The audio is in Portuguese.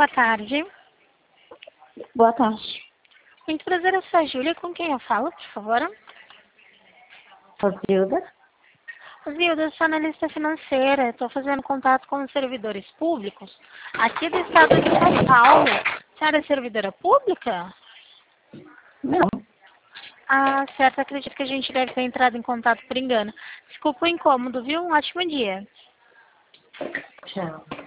boa tarde. Boa tarde. Muito prazer, eu sou a Júlia. Com quem eu falo, por favor? Zilda? Zilda, eu sou analista financeira. Estou fazendo contato com os servidores públicos aqui do estado de São Paulo. A senhora é servidora pública? Não. Ah, certo. Acredito que a gente deve ter entrado em contato por engano. Desculpa o incômodo, viu? Um ótimo dia. Tchau.